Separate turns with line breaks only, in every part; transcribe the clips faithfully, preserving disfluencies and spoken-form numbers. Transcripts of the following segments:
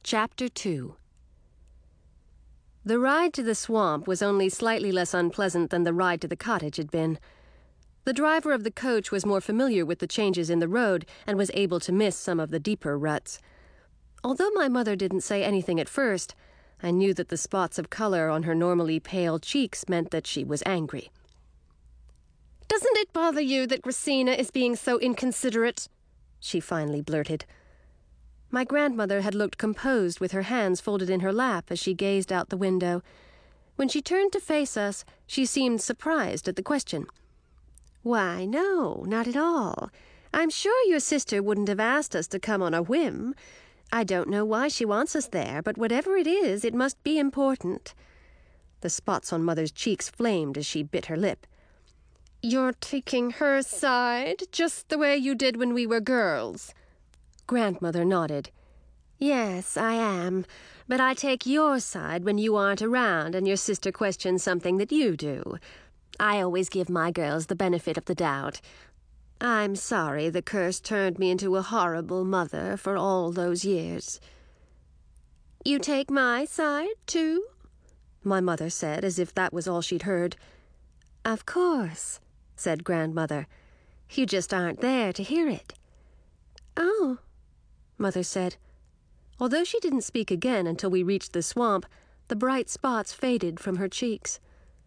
Chapter two. The ride to the swamp was only slightly less unpleasant than the ride to the cottage had been. The driver of the coach was more familiar with the changes in the road and was able to miss some of the deeper ruts. Although my mother didn't say anything at first, I knew that the spots of color on her normally pale cheeks meant that she was angry. "Doesn't it bother you that Gracina is being so inconsiderate?" she finally blurted. My grandmother had looked composed with her hands folded in her lap as she gazed out the window. When she turned to face us, she seemed surprised at the question. "Why, no, not at all. I'm sure your sister wouldn't have asked us to come on a whim. I don't know why she wants us there, but whatever it is, it must be important." The spots on Mother's cheeks flamed as she bit her lip. "You're taking her side, just the way you did when we were girls." Grandmother nodded. "Yes, I am, but I take your side when you aren't around and your sister questions something that you do. I always give my girls the benefit of the doubt. I'm sorry the curse turned me into a horrible mother for all those years." "You take my side, too?" my mother said, as if that was all she'd heard. "Of course," said Grandmother. "You just aren't there to hear it." "Oh," Mother said. Although she didn't speak again until we reached the swamp, the bright spots faded from her cheeks.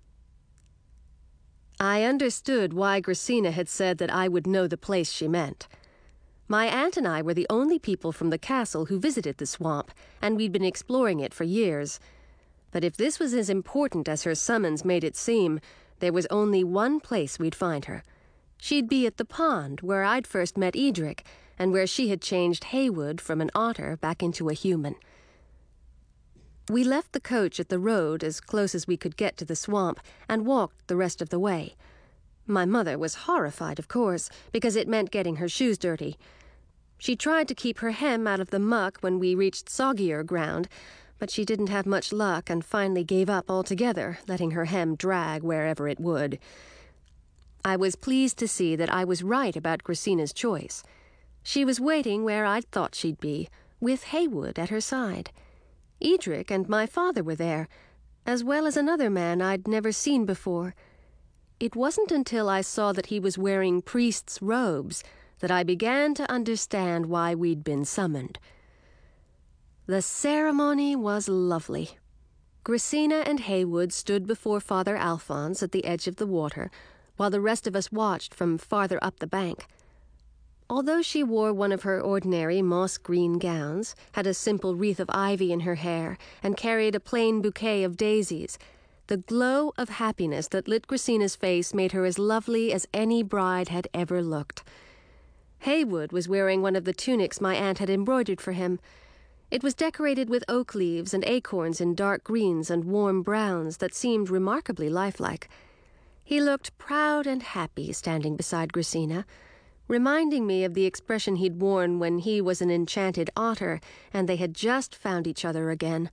I understood why Gracina had said that I would know the place she meant. My aunt and I were the only people from the castle who visited the swamp, and we'd been exploring it for years. But if this was as important as her summons made it seem, there was only one place we'd find her. She'd be at the pond where I'd first met Edric, and where she had changed Haywood from an otter back into a human. We left the coach at the road as close as we could get to the swamp and walked the rest of the way. My mother was horrified, of course, because it meant getting her shoes dirty. She tried to keep her hem out of the muck when we reached soggier ground, but she didn't have much luck and finally gave up altogether, letting her hem drag wherever it would. I was pleased to see that I was right about Gracina's choice. She was waiting where I'd thought she'd be, with Haywood at her side. Edric and my father were there, as well as another man I'd never seen before. It wasn't until I saw that he was wearing priest's robes that I began to understand why we'd been summoned. The ceremony was lovely. Gracina and Haywood stood before Father Alphonse at the edge of the water, while the rest of us watched from farther up the bank. Although she wore one of her ordinary moss-green gowns, had a simple wreath of ivy in her hair, and carried a plain bouquet of daisies, the glow of happiness that lit Gracina's face made her as lovely as any bride had ever looked. Haywood was wearing one of the tunics my aunt had embroidered for him. It was decorated with oak leaves and acorns in dark greens and warm browns that seemed remarkably lifelike. He looked proud and happy standing beside Gracina, reminding me of the expression he'd worn when he was an enchanted otter and they had just found each other again.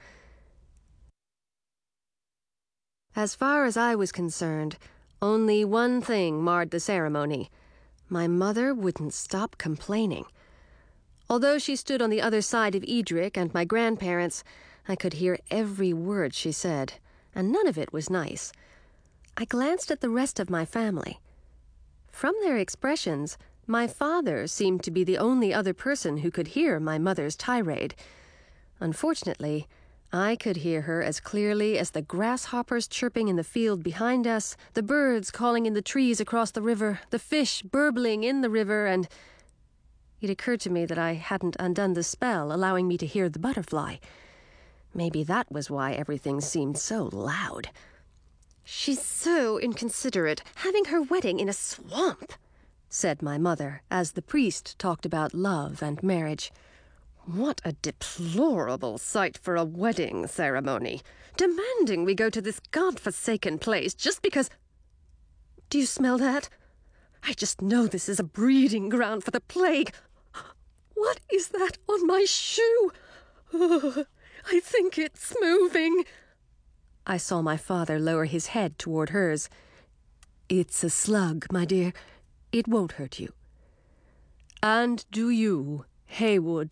As far as I was concerned, only one thing marred the ceremony. My mother wouldn't stop complaining. Although she stood on the other side of Edric and my grandparents, I could hear every word she said, and none of it was nice. I glanced at the rest of my family. From their expressions, my father seemed to be the only other person who could hear my mother's tirade. Unfortunately, I could hear her as clearly as the grasshoppers chirping in the field behind us, the birds calling in the trees across the river, the fish burbling in the river, and it occurred to me that I hadn't undone the spell allowing me to hear the butterfly. Maybe that was why everything seemed so loud. "She's so inconsiderate, having her wedding in a swamp," said my mother, as the priest talked about love and marriage. "What a deplorable sight for a wedding ceremony, demanding we go to this God-forsaken place just because— Do you smell that? I just know this is a breeding ground for the plague. What is that on my shoe? Oh, I think it's moving." I saw my father lower his head toward hers. "It's a slug, my dear. It won't hurt you." "And do you, Haywood,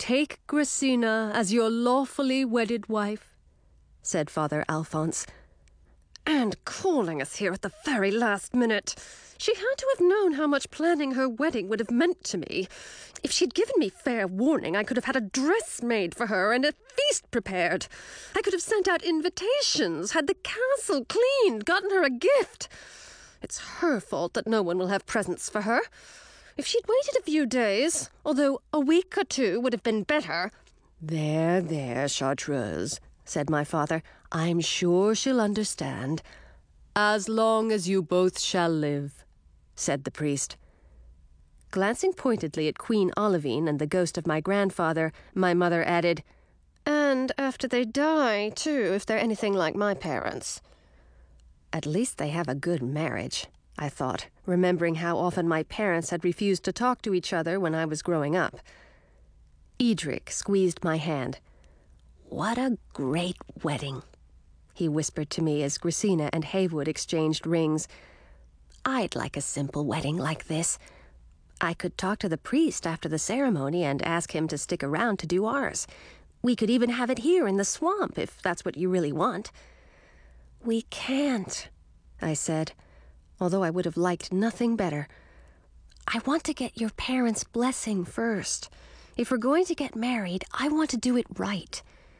take Grassina as your lawfully wedded wife?" said Father Alphonse. "And calling us here at the very last minute. She had to have known how much planning her wedding would have meant to me. If she'd given me fair warning, I could have had a dress made for her and a feast prepared. I could have sent out invitations, had the castle cleaned, gotten her a gift. It's her fault that no one will have presents for her. If she'd waited a few days, although a week or two would have been better—" "There, there, Chartreuse," said my father. "I'm sure she'll understand." "As long as you both shall live," said the priest. Glancing pointedly at Queen Olivine and the ghost of my grandfather, my mother added, "And after they die, too, if they're anything like my parents." At least they have a good marriage, I thought, remembering how often my parents had refused to talk to each other when I was growing up. Edric squeezed my hand. "What a great wedding," he whispered to me as Grassina and Haywood exchanged rings. "I'd like a simple wedding like this. I could talk to the priest after the ceremony and ask him to stick around to do ours. We could even have it here in the swamp, if that's what you really want." "We can't," I said, although I would have liked nothing better. "I want to get your parents' blessing first. If we're going to get married, I want to do it right."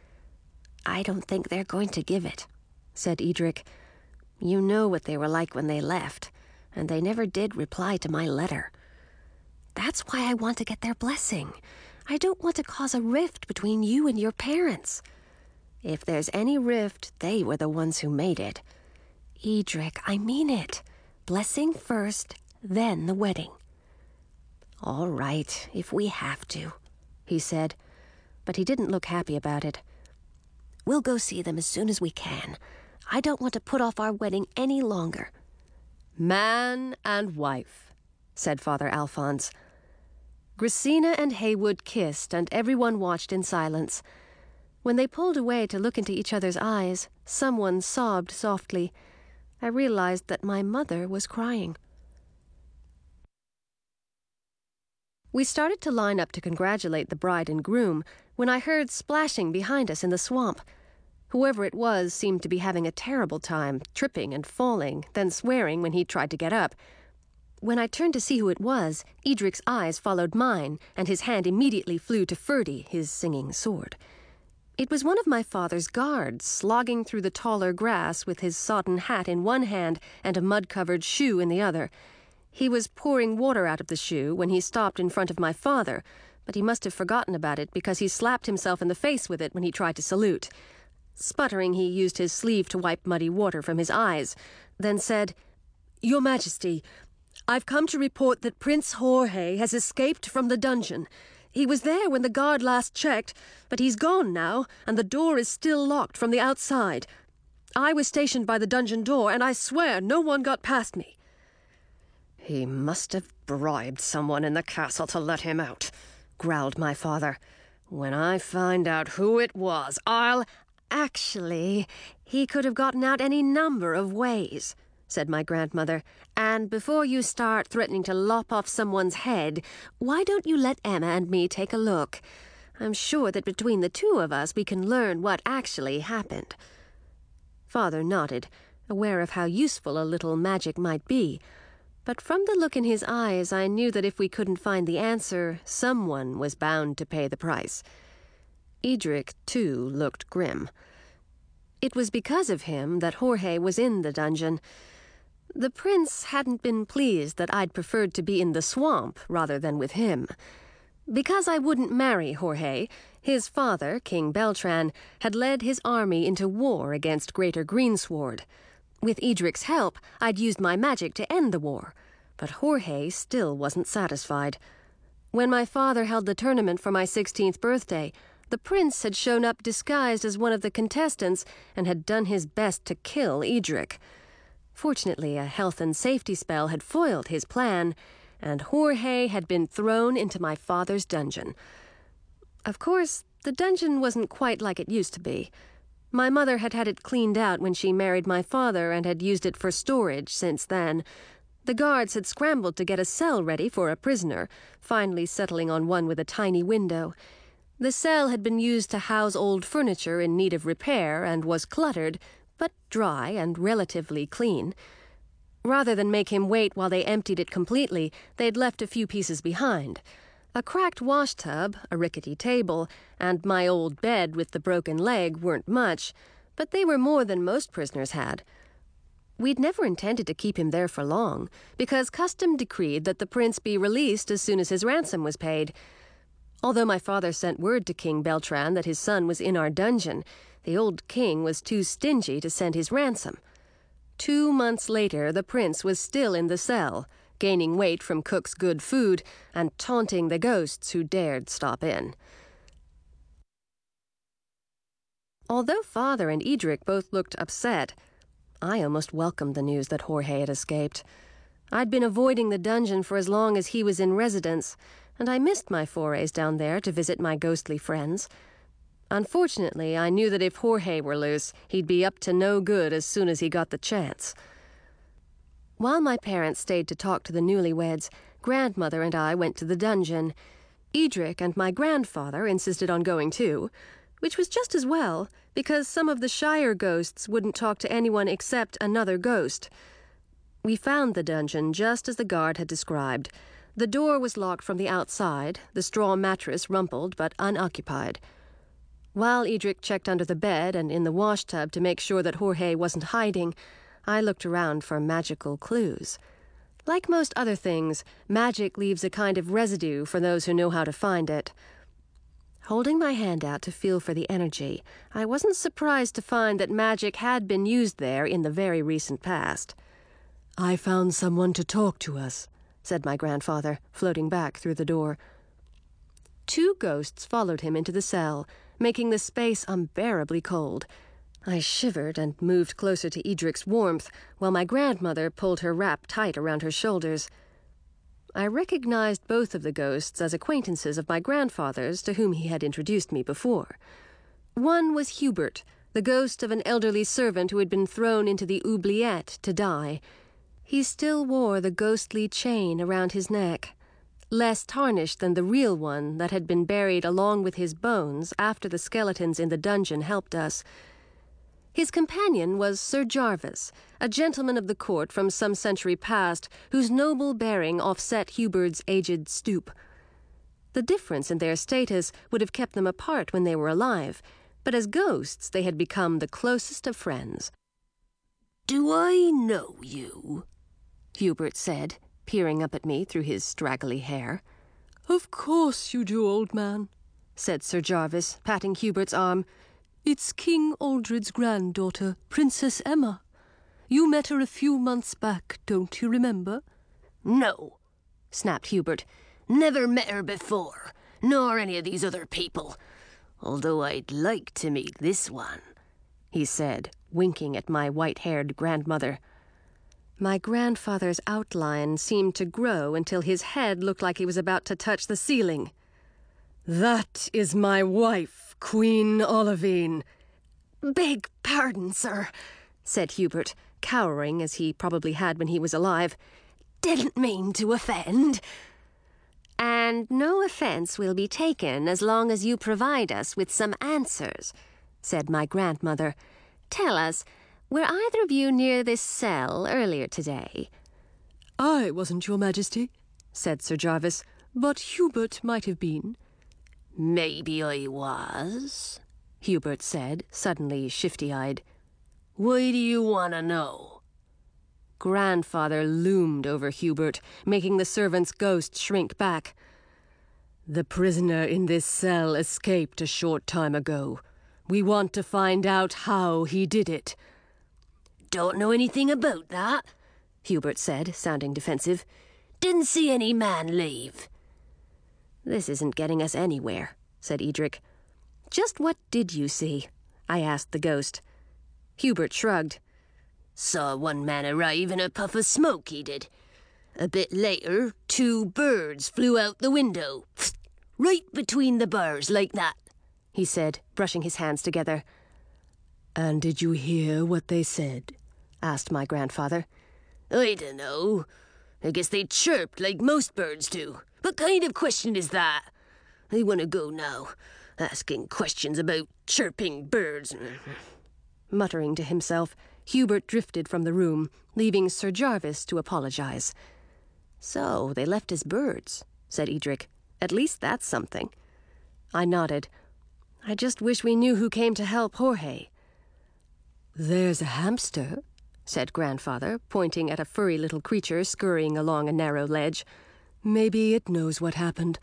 "I don't think they're going to give it," said Edric. "You know what they were like when they left, and they never did reply to my letter. That's why I want to get their blessing. I don't want to cause a rift between you and your parents. If there's any rift, they were the ones who made it. Edric, I mean it. Blessing first, then the wedding." "All right, if we have to," he said, but he didn't look happy about it. "We'll go see them as soon as we can. I don't want to put off our wedding any longer." "Man and wife," said Father Alphonse. Grassina and Haywood kissed, and everyone watched in silence. When they pulled away to look into each other's eyes, someone sobbed softly. I realized that my mother was crying. We started to line up to congratulate the bride and groom when I heard splashing behind us in the swamp. Whoever it was seemed to be having a terrible time, tripping and falling, then swearing when he tried to get up. When I turned to see who it was, Edric's eyes followed mine, and his hand immediately flew to Ferdy, his singing sword. It was one of my father's guards, slogging through the taller grass with his sodden hat in one hand and a mud-covered shoe in the other. He was pouring water out of the shoe when he stopped in front of my father, but he must have forgotten about it because he slapped himself in the face with it when he tried to salute. Sputtering, he used his sleeve to wipe muddy water from his eyes, then said, "Your Majesty, I've come to report that Prince Jorge has escaped from the dungeon. He was there when the guard last checked, but he's gone now, and the door is still locked from the outside. I was stationed by the dungeon door, and I swear no one got past me." "He must have bribed someone in the castle to let him out," growled my father. "When I find out who it was, I'll—" "Actually, he could have gotten out any number of ways," said my grandmother. "And before you start threatening to lop off someone's head, why don't you let Emma and me take a look? I'm sure that between the two of us we can learn what actually happened." Father nodded, aware of how useful a little magic might be. But from the look in his eyes, I knew that if we couldn't find the answer, someone was bound to pay the price. Edric, too, looked grim. It was because of him that Jorge was in the dungeon. The prince hadn't been pleased that I'd preferred to be in the swamp rather than with him. Because I wouldn't marry Jorge, his father, King Beltran, had led his army into war against Greater Greensward. With Edric's help, I'd used my magic to end the war, but Jorge still wasn't satisfied. When my father held the tournament for my sixteenth birthday, the prince had shown up disguised as one of the contestants and had done his best to kill Edric. Fortunately, a health and safety spell had foiled his plan, and Jorge had been thrown into my father's dungeon. Of course, the dungeon wasn't quite like it used to be. My mother had had it cleaned out when she married my father and had used it for storage since then. The guards had scrambled to get a cell ready for a prisoner, finally settling on one with a tiny window. The cell had been used to house old furniture in need of repair and was cluttered, but dry and relatively clean. Rather than make him wait while they emptied it completely, they'd left a few pieces behind. A cracked washtub, a rickety table, and my old bed with the broken leg weren't much, but they were more than most prisoners had. We'd never intended to keep him there for long, because custom decreed that the prince be released as soon as his ransom was paid. Although my father sent word to King Beltran that his son was in our dungeon, the old king was too stingy to send his ransom. Two months later, the prince was still in the cell, gaining weight from Cook's good food and taunting the ghosts who dared stop in. Although Father and Edric both looked upset, I almost welcomed the news that Jorge had escaped. I'd been avoiding the dungeon for as long as he was in residence, and I missed my forays down there to visit my ghostly friends. Unfortunately, I knew that if Jorge were loose, he'd be up to no good as soon as he got the chance. While my parents stayed to talk to the newlyweds, Grandmother and I went to the dungeon. Edric and my grandfather insisted on going too, which was just as well, because some of the Shire ghosts wouldn't talk to anyone except another ghost. We found the dungeon just as the guard had described. The door was locked from the outside, the straw mattress rumpled but unoccupied. While Edric checked under the bed and in the washtub to make sure that Jorge wasn't hiding, I looked around for magical clues. Like most other things, magic leaves a kind of residue for those who know how to find it. Holding my hand out to feel for the energy, I wasn't surprised to find that magic had been used there in the very recent past. "I found someone to talk to us," said my grandfather, floating back through the door. Two ghosts followed him into the cell, making the space unbearably cold. I shivered and moved closer to Edric's warmth, while my grandmother pulled her wrap tight around her shoulders. I recognized both of the ghosts as acquaintances of my grandfather's to whom he had introduced me before. One was Hubert, the ghost of an elderly servant who had been thrown into the oubliette to die. He still wore the ghostly chain around his neck, less tarnished than the real one that had been buried along with his bones after the skeletons in the dungeon helped us. His companion was Sir Jarvis, a gentleman of the court from some century past, whose noble bearing offset Hubert's aged stoop. The difference in their status would have kept them apart when they were alive, but as ghosts they had become the closest of friends. "Do I know you?" Hubert said, peering up at me through his straggly hair. "Of course you do, old man," said Sir Jarvis, patting Hubert's arm. "It's King Aldred's granddaughter, Princess Emma. You met her a few months back, don't you remember?"
"No," snapped Hubert. "Never met her before, nor any of these other people. Although I'd like to meet this one," he said, winking at my white-haired grandmother. My grandfather's outline seemed to grow until his head looked like he was about to touch the ceiling. "That is my wife, Queen Olivine."
"Beg pardon, sir," said Hubert, cowering as he probably had when he was alive. "Didn't mean to offend." "And no offense will be taken as long as you provide us with some answers," said my grandmother. "Tell us, were either of you near this cell earlier today?"
"I wasn't, Your Majesty," said Sir Jarvis, "but Hubert might have been."
"Maybe I was," Hubert said, suddenly shifty-eyed. "Why do you want to know?"
Grandfather loomed over Hubert, making the servant's ghost shrink back.
"The prisoner in this cell escaped a short time ago. We want to find out how he did it."
"Don't know anything about that," Hubert said, sounding defensive. "Didn't see any man leave."
"This isn't getting us anywhere," said Edric. "Just what did you see?" I asked the ghost. Hubert shrugged.
"Saw one man arrive in a puff of smoke, he did. A bit later, two birds flew out the window. Right between the bars, like that," he said, brushing his hands together.
"And did you hear what they said?" asked my grandfather.
"I dunno. I guess they chirped like most birds do. What kind of question is that? I want to go now. Asking questions about chirping birds.
Muttering to himself, Hubert drifted from the room, leaving Sir Jarvis to apologize. So they left as birds, said Edric. At least that's something. I nodded. I just wish we knew who came to help Jorge. There's a hamster, said Grandfather, pointing at a furry little creature scurrying along a narrow ledge. Maybe it knows what happened.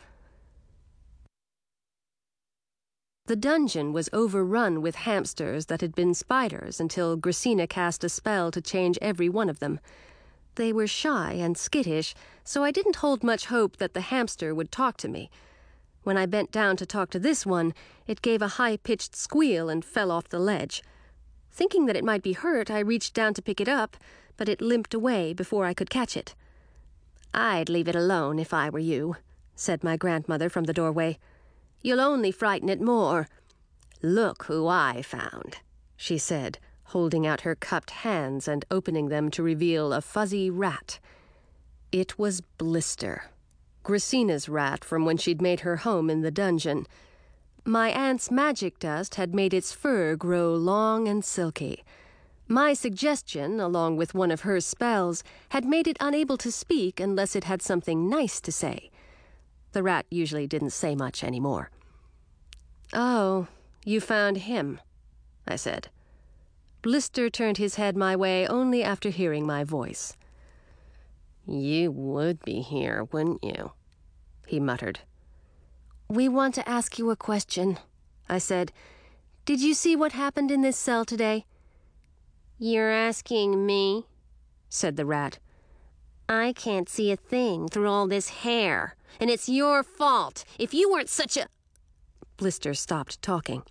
The dungeon was overrun with hamsters that had been spiders until Gracina cast a spell to change every one of them. They were shy and skittish, so I didn't hold much hope that the hamster would talk to me. When I bent down to talk to this one, it gave a high-pitched squeal and fell off the ledge. Thinking that it might be hurt, I reached down to pick it up, but it limped away before I could catch it. I'd leave it alone if I were you, said my grandmother from the doorway. You'll only frighten it more. Look who I found, she said, holding out her cupped hands and opening them to reveal a fuzzy rat. It was Blister, Gracina's rat from when she'd made her home in the dungeon. My aunt's magic dust had made its fur grow long and silky. My suggestion, along with one of her spells, had made it unable to speak unless it had something nice to say. The rat usually didn't say much anymore. Oh, you found him, I said. Blister turned his head my way only after hearing my voice. You would be here, wouldn't you? He muttered. We want to ask you a question, I said. Did you see what happened in this cell today? You're asking me, said the rat. I can't see a thing through all this hair, and it's your fault. If you weren't such a... Blister stopped talking.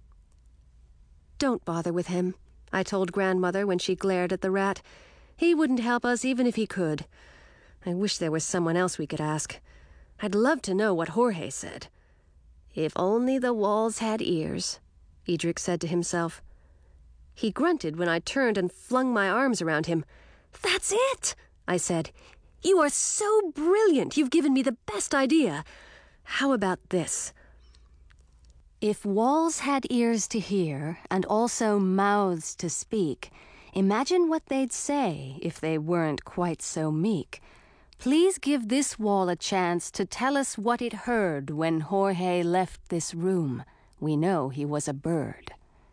Don't bother with him, I told Grandmother when she glared at the rat. He wouldn't help us even if he could. I wish there was someone else we could ask. I'd love to know what Jorge said. If only the walls had ears, Edric said to himself. He grunted when I turned and flung my arms around him. That's it, I said. You are so brilliant. You've given me the best idea. How about this? If walls had ears to hear and also mouths to speak, imagine what they'd say if they weren't quite so meek. Please give this wall a chance to tell us what it heard when Jorge left this room. We know he was a bird.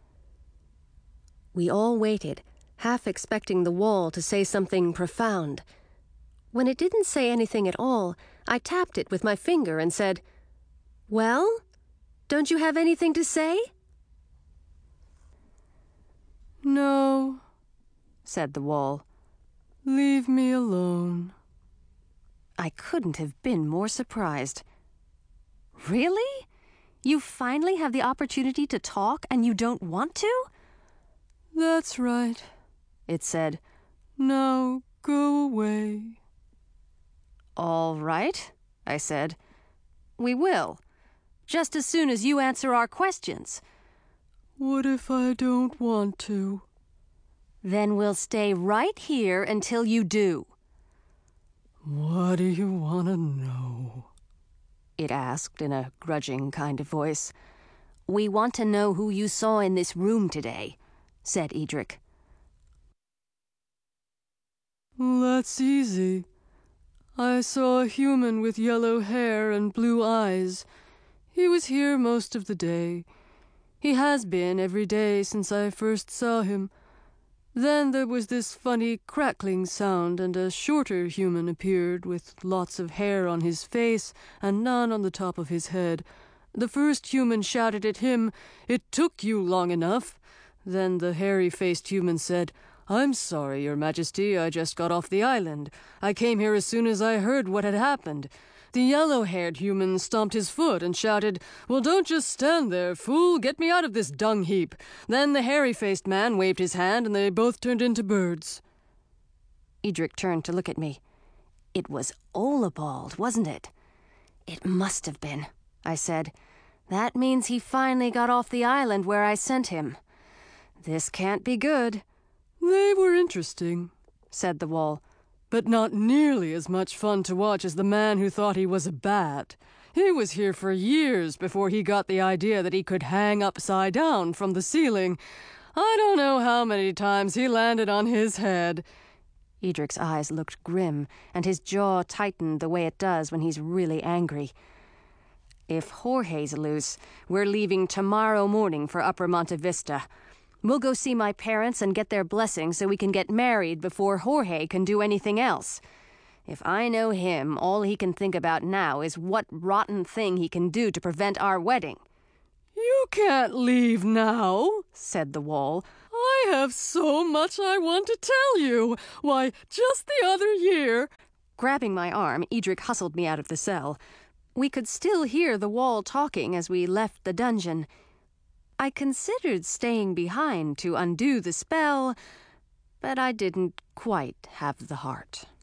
We all waited, half expecting the wall to say something profound. When it didn't say anything at all, I tapped it with my finger and said, Well, don't you have anything to say? No, said the wall. Leave me alone. I couldn't have been more surprised. Really? You finally have the opportunity to talk and you don't want to? That's right, it said. Now go away. All right, I said. We will, just as soon as you answer our questions. What if I don't want to? Then we'll stay right here until you do. What do you want to know? It asked in a grudging kind of voice. We want to know who you saw in this room today, said Edric. That's easy. I saw a human with yellow hair and blue eyes. He was here most of the day. He has been every day since I first saw him. Then there was this funny crackling sound, and a shorter human appeared with lots of hair on his face and none on the top of his head. The first human shouted at him, "It took you long enough." Then the hairy-faced human said, "I'm sorry, Your Majesty, I just got off the island. I came here as soon as I heard what had happened." The yellow-haired human stomped his foot and shouted, "Well, don't just stand there, fool. Get me out of this dung heap." Then the hairy-faced man waved his hand, and they both turned into birds. Edric turned to look at me. It was Olabald, wasn't it? It must have been, I said. That means he finally got off the island where I sent him. This can't be good. They were interesting, said the wall. But not nearly as much fun to watch as the man who thought he was a bat.
He was here for years before he got the idea that he could hang upside down from the ceiling. I don't know how many times he landed on his head."
Edric's eyes looked grim, and his jaw tightened the way it does when he's really angry. "If Jorge's loose, we're leaving tomorrow morning for Upper Monte Vista. We'll go see my parents and get their blessing so we can get married before Jorge can do anything else. If I know him, all he can think about now is what rotten thing he can do to prevent our wedding."
"You can't leave now," said the wall. "I have so much I want to tell you. Why, just the other year—"
Grabbing my arm, Edric hustled me out of the cell. We could still hear the wall talking as we left the dungeon. I considered staying behind to undo the spell, but I didn't quite have the heart.